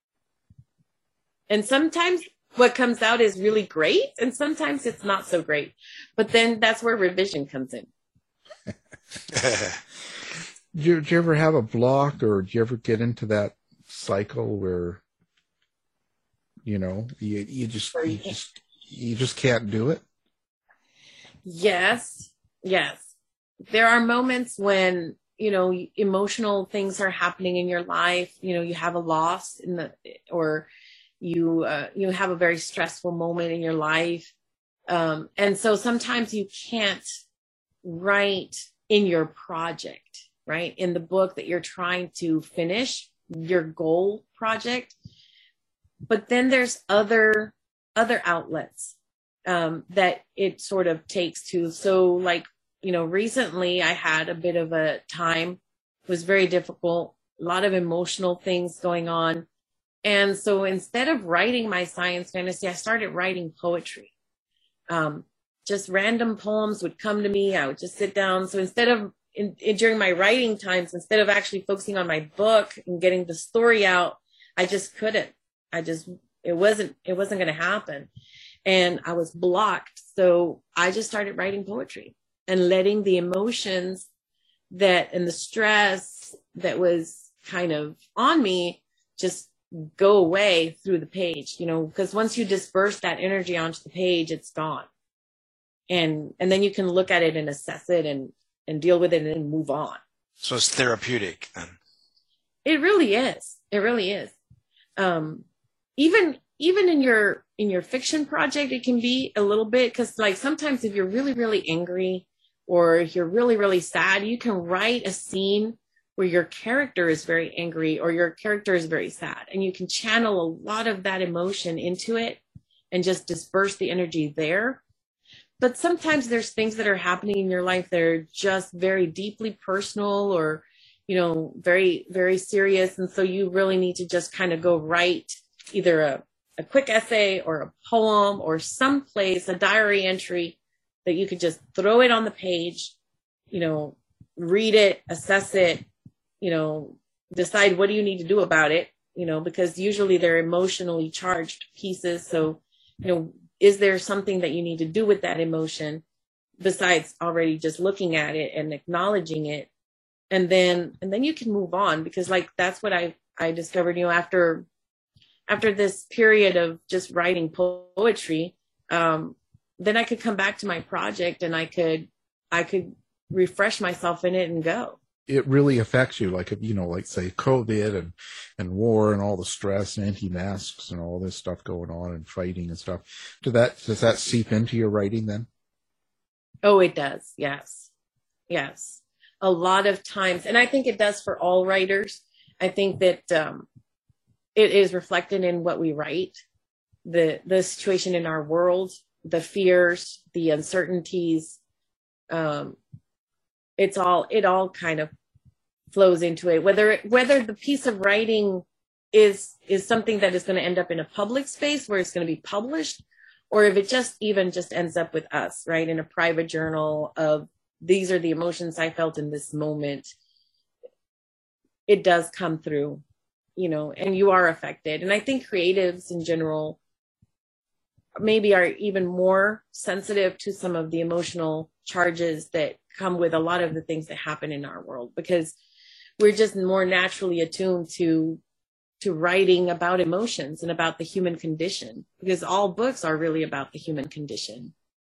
And sometimes what comes out is really great, and sometimes it's not so great. But then that's where revision comes in. do, you, do you ever have a block, or do you ever get into that cycle where, you know, you, you just you just you just can't do it? Yes, yes. There are moments when, you know, emotional things are happening in your life. You know, you have a loss in the, or you uh, you have a very stressful moment in your life, um, and so sometimes you can't write in your project, right? In the book that you're trying to finish, your goal project. But then there's other other outlets um, that it sort of takes to. So, like, you know, recently I had a bit of a time, it was very difficult a lot of emotional things going on. And so instead of writing my science fantasy, I started writing poetry. Um, just random poems would come to me. I would just sit down. So instead of in, in, during my writing times, instead of actually focusing on my book and getting the story out, I just couldn't. I just, it wasn't, it wasn't going to happen. And I was blocked. So I just started writing poetry and letting the emotions that and the stress that was kind of on me just go away through the page, you know, because once you disperse that energy onto the page, it's gone. And and then you can look at it and assess it and, and deal with it and then move on. So it's therapeutic then. It really is. It really is. Um, even even in your in your fiction project, it can be a little bit, because like sometimes if you're really, really angry or if you're really, really sad, you can write a scene where your character is very angry or your character is very sad, and you can channel a lot of that emotion into it and just disperse the energy there. But sometimes there's things that are happening in your life that are just very deeply personal or, you know, very, very serious. And so you really need to just kind of go write either a, a quick essay or a poem or someplace, a diary entry that you could just throw it on the page, you know, read it, assess it, you know, decide what do you need to do about it, you know, because usually they're emotionally charged pieces. So, you know, is there something that you need to do with that emotion besides already just looking at it and acknowledging it? And then, and then you can move on, because like, that's what I, I discovered, you know, after, after this period of just writing poetry, um, then I could come back to my project and I could, I could refresh myself in it and go. It really affects you, like, you know, like say COVID and, and war and all the stress and anti-masks and all this stuff going on and fighting and stuff. Does that, does that seep into your writing then? Oh, it does. Yes. Yes. A lot of times. And I think it does for all writers. I think that, um, it is reflected in what we write, the, the situation in our world, the fears, the uncertainties, um, it's all, it all kind of flows into it, whether, whether the piece of writing is, is something that is going to end up in a public space where it's going to be published, or if it just even just ends up with us, right, in a private journal of these are the emotions I felt in this moment. It does come through, you know, and you are affected. And I think creatives in general maybe are even more sensitive to some of the emotional charges that come with a lot of the things that happen in our world, because we're just more naturally attuned to to writing about emotions and about the human condition, because all books are really about the human condition.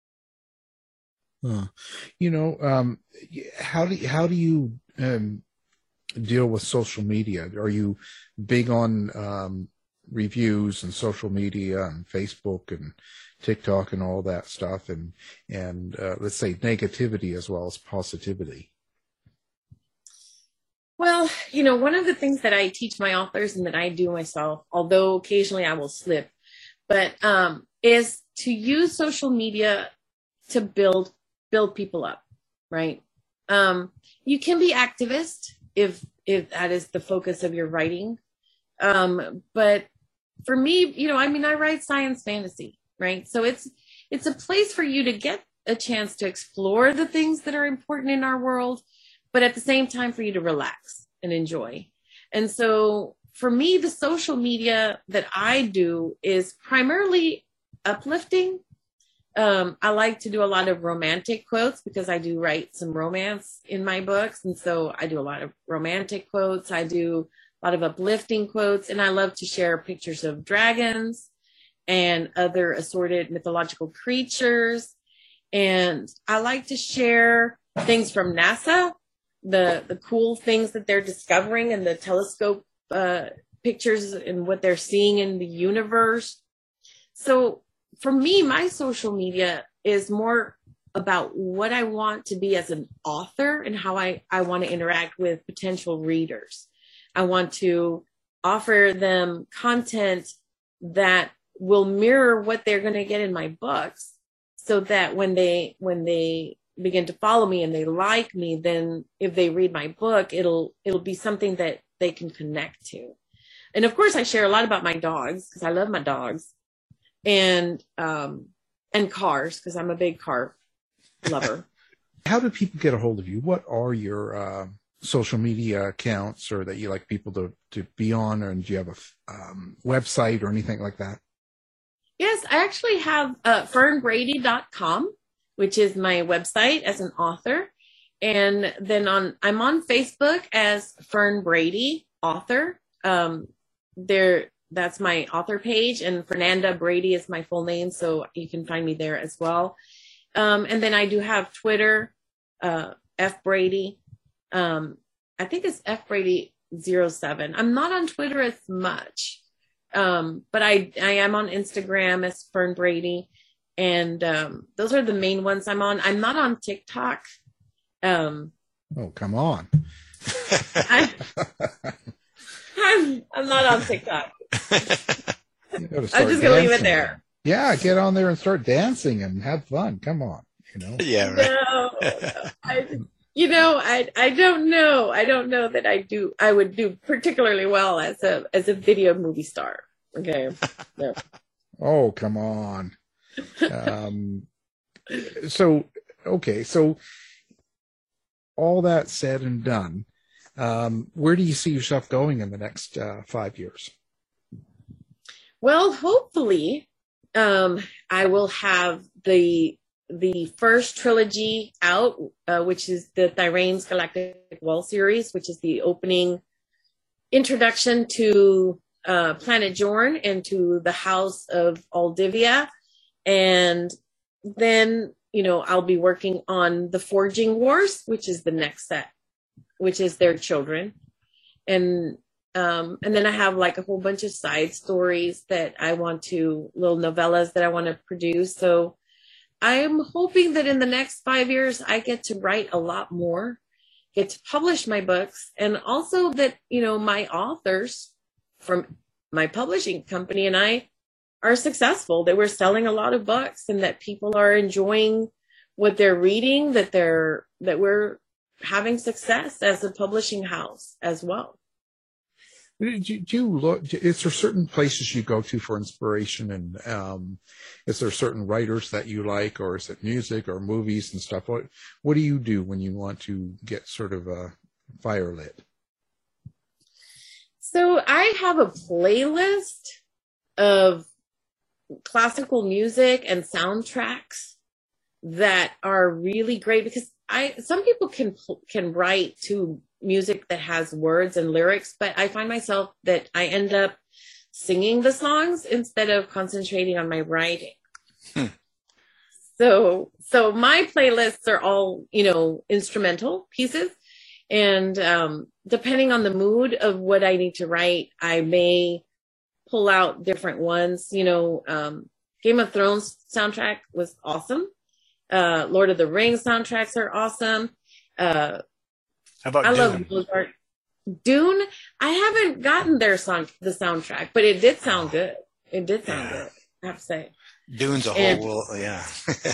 Huh. You know, um, how do how do you um, deal with social media? Are you big on um, reviews and social media and Facebook and TikTok and all that stuff, and and uh, let's say negativity as well as positivity? Well, you know, one of the things that I teach my authors and that I do myself, although occasionally I will slip, but um, is to use social media to build build people up, right? Um, you can be activist if if that is the focus of your writing, um, but for me, you know, I mean, I write science fantasy. Right. So it's it's a place for you to get a chance to explore the things that are important in our world, but at the same time for you to relax and enjoy. And so for me, the social media that I do is primarily uplifting. Um, I like to do a lot of romantic quotes because I do write some romance in my books. And so I do a lot of romantic quotes. I do a lot of uplifting quotes, and I love to share pictures of dragons and other assorted mythological creatures. And I like to share things from NASA, the, the cool things that they're discovering and the telescope uh, pictures and what they're seeing in the universe. So for me, my social media is more about what I want to be as an author and how I, I want to interact with potential readers. I want to offer them content that will mirror what they're going to get in my books, so that when they when they begin to follow me and they like me, then if they read my book, it'll it'll be something that they can connect to. And of course, I share a lot about my dogs because I love my dogs, and um, and cars because I'm a big car lover. How do people get a hold of you? What are your uh, social media accounts, or that you like people to, to be on, or do you have a um, website or anything like that? Yes, I actually have uh, fern brady dot com, which is my website as an author. And then on, I'm on Facebook as Fern Brady, author. Um, there, that's my author page, and Fernanda Brady is my full name, so you can find me there as well. Um, and then I do have Twitter, uh, F Brady. Um, I think it's F Brady zero seven. I'm not on Twitter as much. Um, but I, I am on Instagram as Fern Brady, and um, those are the main ones I'm on. I'm not on TikTok. Um, oh, come on. I, I'm, I'm not on TikTok. I'm just going to leave it there. Yeah, get on there and start dancing and have fun. Come on, you know. Yeah, right. No, no. I, you know, I I don't know. I don't know that I do. I would do particularly well as a as a video movie star. Okay. No. Oh, come on. Um. So okay. So all that said and done, um, where do you see yourself going in the next uh, five years? Well, hopefully, um, I will have the the first trilogy out, uh, which is the Thyraine's Galactic Well series, which is the opening introduction to uh, Planet Jorn and to the House of Aldivia. And then, you know, I'll be working on the Forging Wars, which is the next set, which is their children. And um, and then I have like a whole bunch of side stories that I want to, little novellas that I want to produce. So I'm hoping that in the next five years, I get to write a lot more, get to publish my books, and also that, you know, my authors from my publishing company and I are successful, that we're selling a lot of books and that people are enjoying what they're reading, that they're, that we're having success as a publishing house as well. Do you, do you look, is there certain places you go to for inspiration, and um, is there certain writers that you like, or is it music or movies and stuff? What what do you do when you want to get sort of a fire lit? So I have a playlist of classical music and soundtracks that are really great, because I some people can can write to music that has words and lyrics, but I find myself that I end up singing the songs instead of concentrating on my writing. Hmm. So, so my playlists are all, you know, instrumental pieces. And um, depending on the mood of what I need to write, I may pull out different ones. You know, um, Game of Thrones soundtrack was awesome. Uh, Lord of the Rings soundtracks are awesome. Uh, How about I Dune? love Mozart. Dune, I haven't gotten their song, the soundtrack, but it did sound good. It did sound Yeah. good, I have to say. Dune's a And- whole world, yeah.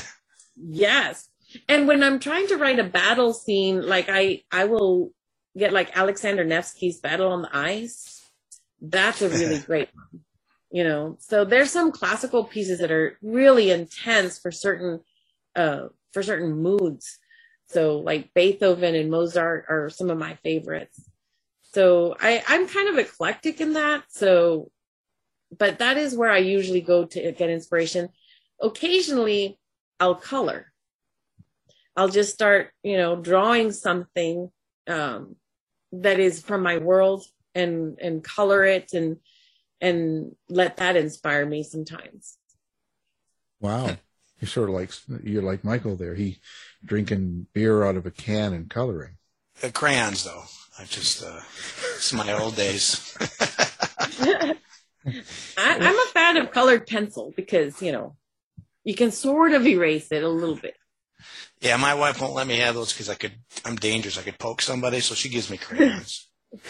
Yes. And when I'm trying to write a battle scene, like I, I will get like Alexander Nevsky's Battle on the Ice. That's a really great one, you know? So there's some classical pieces that are really intense for certain, uh, for certain moods. So like Beethoven and Mozart are some of my favorites. So I, I'm kind of eclectic in that. So, but that is where I usually go to get inspiration. Occasionally I'll color. I'll just start, you know, drawing something um, that is from my world and, and color it and, and let that inspire me sometimes. Wow. You're sort of like, you're like Michael there. He drinking beer out of a can and coloring. The crayons, though. I just, uh, it's my old days. I, I'm a fan of colored pencil because, you know, you can sort of erase it a little bit. Yeah, my wife won't let me have those because I could, I'm dangerous. I could poke somebody, so she gives me crayons.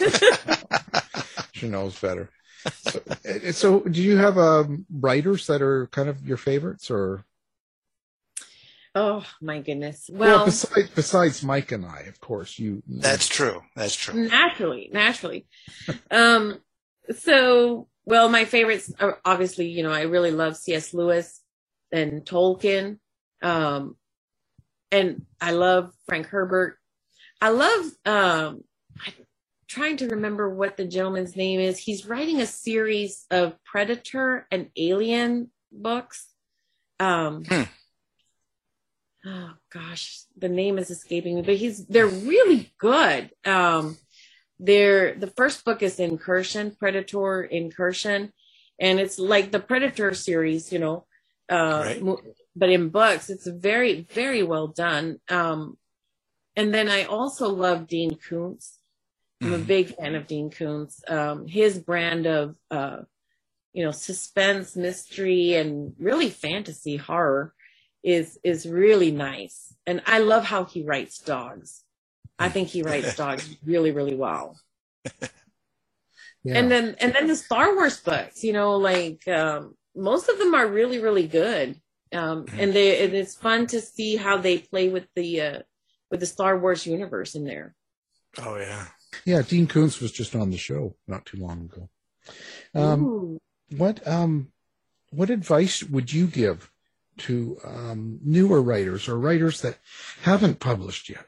She knows better. So, so do you have um, writers that are kind of your favorites, or? Oh my goodness. Well, Well, besides, besides Mike and I, of course, you. That's true. That's true. naturally, naturally. um, so, well, my favorites are obviously, you know, I really love C S. Lewis and Tolkien. Um, and I love Frank Herbert. I love, um, I'm trying to remember what the gentleman's name is. He's writing a series of Predator and Alien books. Um, Hmm. oh gosh, the name is escaping me, but he's, they're really good. Um, they're, the first book is Incursion, Predator Incursion. And it's like the Predator series, you know, uh, Right. mo- but in books, it's very, very well done. Um, and then I also love Dean Koontz. I'm a Mhm. big fan of Dean Koontz. Um, his brand of, uh, you know, suspense, mystery, and really fantasy horror is is really nice. And I love how he writes dogs. I think he writes dogs really, really well. Yeah. And then and then the Star Wars books, you know, like um, most of them are really, really good. Um, and they and it's fun to see how they play with the uh, with the Star Wars universe in there. Oh yeah. Yeah, Dean Koontz was just on the show not too long ago. Um, Ooh. what um, what advice would you give to um, newer writers or writers that haven't published yet?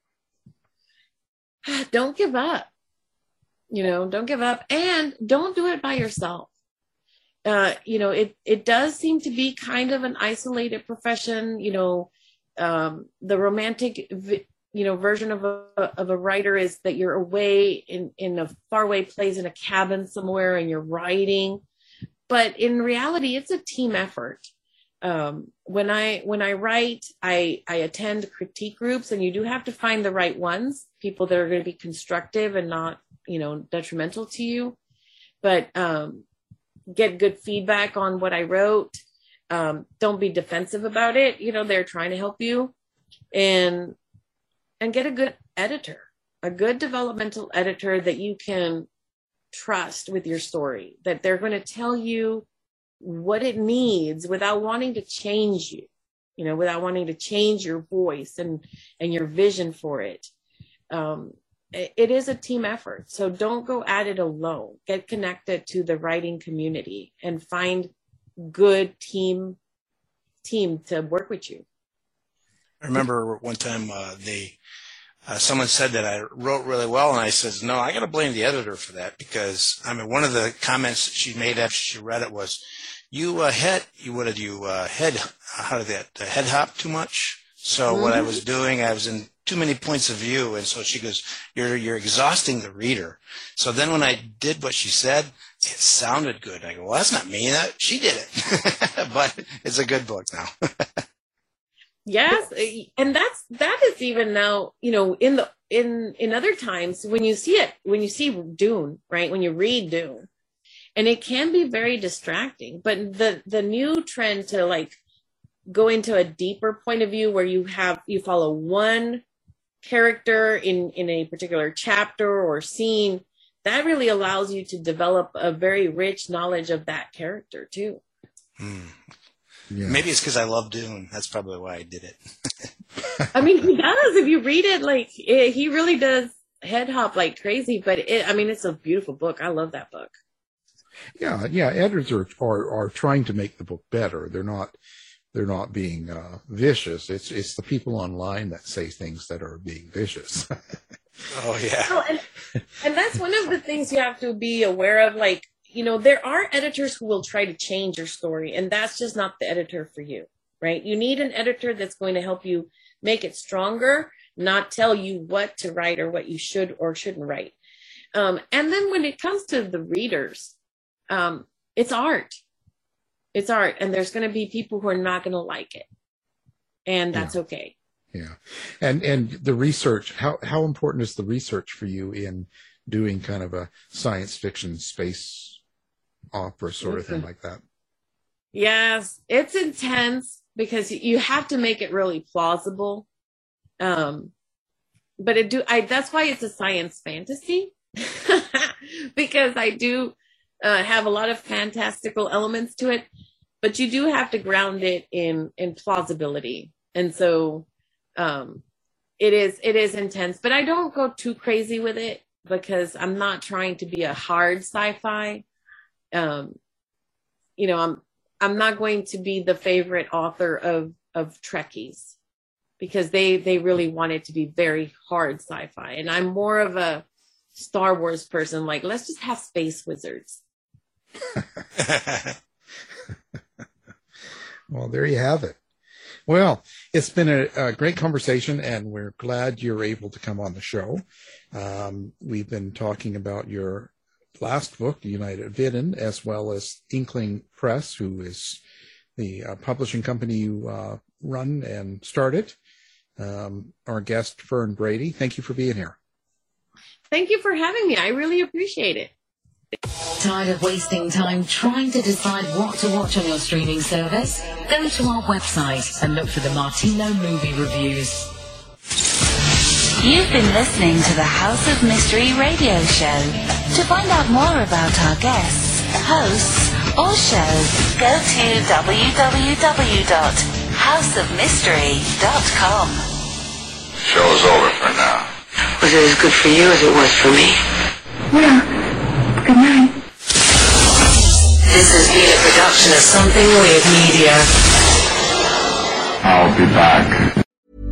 Don't give up. You know, don't give up, and don't do it by yourself. Uh, you know, it it does seem to be kind of an isolated profession. You know, um, the romantic, vi- you know, version of a of a writer is that you're away in in a faraway place in a cabin somewhere and you're writing. But in reality, it's a team effort. Um, when I when I write, I I attend critique groups, and you do have to find the right ones, people that are going to be constructive and not, you know, detrimental to you. But um, get good feedback on what I wrote. Um, don't be defensive about it. You know, they're trying to help you, and and get a good editor, a good developmental editor that you can trust with your story, that they're going to tell you what it needs without wanting to change you, you know, without wanting to change your voice and, and your vision for it. Um, it, it is a team effort. So don't go at it alone. Get connected to the writing community and find good team, team to work with you. I remember one time uh, they uh, someone said that I wrote really well, and I said, no, I got to blame the editor for that, because I mean, one of the comments she made after she read it was, "You uh, head, you what did you uh, head? How did that uh, head hop too much?" So what I was doing, I was in too many points of view, and so she goes, "You're you're exhausting the reader." So then when I did what she said, it sounded good. I go, "Well, that's not me. That she did it," but it's a good book now. Yes, and that's that is even now, you know, in the in in other times when you see it, when you see Dune, right? When you read Dune, and it can be very distracting, but the the new trend to like go into a deeper point of view where you have you follow one character in in a particular chapter or scene, that really allows you to develop a very rich knowledge of that character too. Hmm. Yeah. Maybe it's because I love Dune. That's probably why I did it. I mean, he does. If you read it, like it, he really does head hop like crazy. But it, I mean, it's a beautiful book. I love that book. Yeah, yeah. Editors are, are are trying to make the book better. They're not they're not being uh, vicious. It's it's the people online that say things that are being vicious. Oh yeah. Oh, and, and that's one of the things you have to be aware of. Like, you know, there are editors who will try to change your story, and that's just not the editor for you, right? You need an editor that's going to help you make it stronger, not tell you what to write or what you should or shouldn't write. Um, and then when it comes to the readers, um, it's art. It's art, and there's going to be people who are not going to like it, and that's Yeah. okay. Yeah, and and the research. How how important is the research for you in doing kind of a science fiction space opera sort of thing like that? Yes, it's intense because you have to make it really plausible. Um, but it do I that's why it's a science fantasy because I do uh, have a lot of fantastical elements to it, but you do have to ground it in in plausibility. And so, um, it is, it is intense, but I don't go too crazy with it because I'm not trying to be a hard sci-fi. Um, you know, I'm, I'm not going to be the favorite author of, of Trekkies because they, they really want it to be very hard sci-fi. And I'm more of a Star Wars person. Like, let's just have space wizards. Well, there you have it. Well, it's been a, a great conversation, and we're glad you're able to come on the show. Um, we've been talking about your last book, United Vidden, as well as Inkling Press, who is the uh, publishing company you uh, run and started. Um, our guest, Fern Brady, thank you for being here. Thank you for having me. I really appreciate it. Tired of wasting time trying to decide what to watch on your streaming service? Go to our website and look for the Martino Movie Reviews. You've been listening to the House of Mystery radio show. To find out more about our guests, hosts, or shows, go to w w w dot house of mystery dot com. Show's over for now. Was it as good for you as it was for me? Well, good night. This has been a production of Something Weird Media. I'll be back.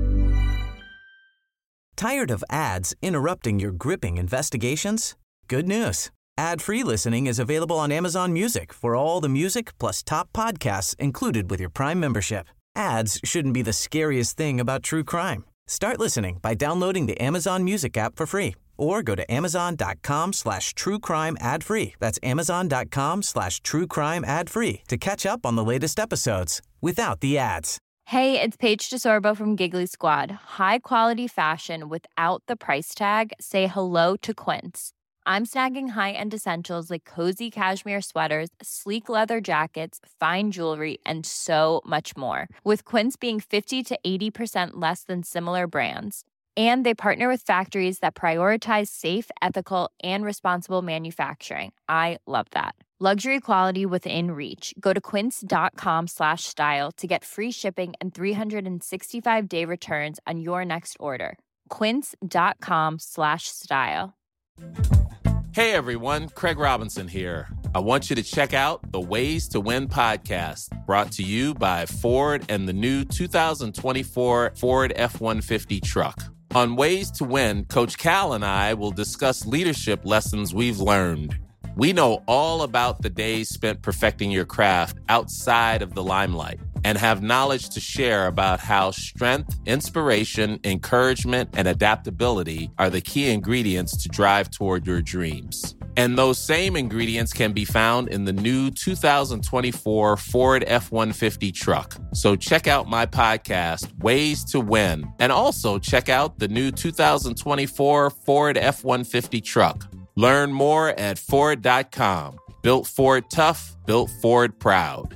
Tired of ads interrupting your gripping investigations? Good news. Ad-free listening is available on Amazon Music for all the music plus top podcasts included with your Prime membership. Ads shouldn't be the scariest thing about true crime. Start listening by downloading the Amazon Music app for free or go to amazon.com slash true crime ad free. That's amazon.com slash true crime ad free to catch up on the latest episodes without the ads. Hey, it's Paige DeSorbo from Giggly Squad. High quality fashion without the price tag. Say hello to Quince. I'm snagging high-end essentials like cozy cashmere sweaters, sleek leather jackets, fine jewelry, and so much more. With Quince being fifty to eighty percent less than similar brands. And they partner with factories that prioritize safe, ethical, and responsible manufacturing. I love that. Luxury quality within reach. Go to quince.com slash style to get free shipping and three sixty-five day returns on your next order. Quince.com slash style. Hey everyone, Craig Robinson here. I want you to check out the Ways to Win podcast, brought to you by Ford and the new two thousand twenty-four Ford F one fifty truck. On Ways to Win, Coach Cal and I will discuss leadership lessons we've learned. We know all about the days spent perfecting your craft outside of the limelight and have knowledge to share about how strength, inspiration, encouragement, and adaptability are the key ingredients to drive toward your dreams. And those same ingredients can be found in the new two thousand twenty-four Ford F one fifty truck. So check out my podcast, Ways to Win, and also check out the new two thousand twenty-four Ford F one fifty truck. Learn more at Ford dot com. Built Ford tough, built Ford proud.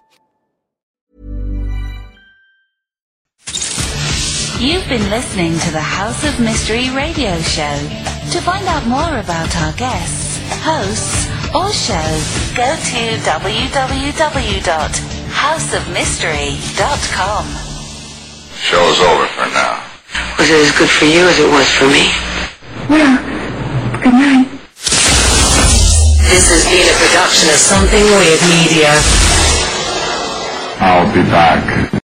You've been listening to the House of Mystery radio show. To find out more about our guests, hosts, or shows, go to w w w dot house of mystery dot com. Show's over for now. Was it as good for you as it was for me? Well, good night. This has been a production of Something Weird Media. I'll be back.